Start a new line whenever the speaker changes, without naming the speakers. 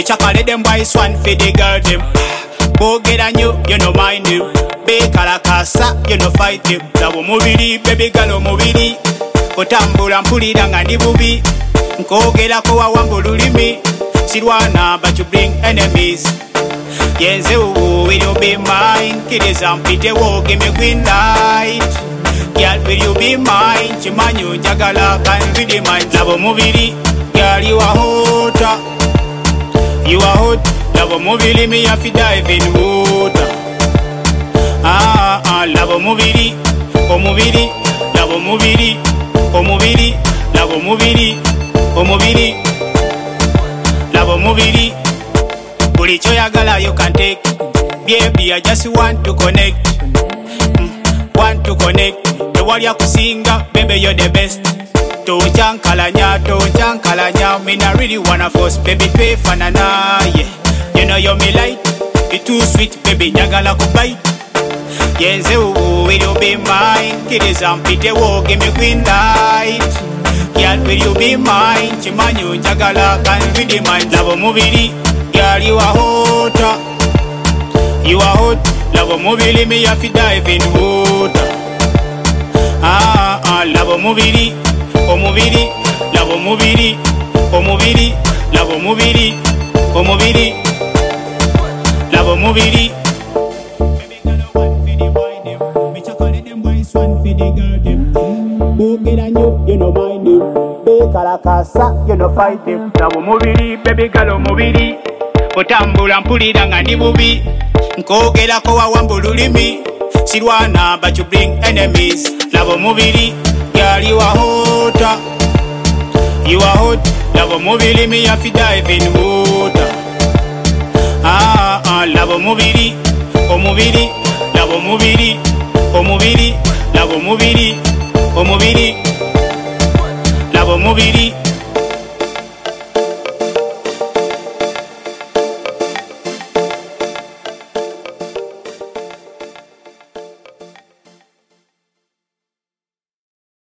Me chocolate them boys one for the girl them. Go get on you, you no mind you. Be kalakasa, you no fight you. Labo mubiri, baby girl mubiri. Kotambula mpulira nga ndi bubi. Nkogera ko wawambululimi. Sirwana but you bring enemies. Yenze ubu, will you be mine? Kiriza mpite wo, give me green light. Girl, will you be mine? Chimanyu njagala can be the mine. Labo mubiri, girl you are hot. You are hot. Labo mubiri me have to dive in water. Labo mubiri, oh mubiri, labo mubiri, oh mubiri, labo mubiri, oh mubiri, labo mubiri. Buli choyagala you can take. Baby, I just want to connect. Want to connect. The wali ya kusinga, baby you're the best. Tonchankalanya, me not really wanna force, baby pay fanana, yeah. You know you're me light, you too sweet, baby nyagala kubai. Yenze ubu, will you be mine? Kiriza mpite wo, give me green light. Girl, will you be mine? Chimanyu njagala can be the mine. Labo mubiri, girl you are hot. You are hot. Labo mubiri me have to dive in water. Labo mubiri, oh mubiri, labo mubiri, oh mubiri, labo mubiri, oh mubiri, labo mubiri. Baby girl one for the boy them. Me chocolate them boys one for the girl them. Who get on you no mind them. Be kalakasa, you no fight them. Labo mubiri, baby girl mubiri. Kotambula mpulira nga ndi bubi. Nkogera ko wawambululimi. Sirwana but you bring enemies. Labo mubiri, girl you are hot. You are hot. Labo mubiri me have to dive in water. Labo mubiri, oh mubiri, labo mubiri, oh mubiri, labo mubiri, oh mubiri, labo mubiri.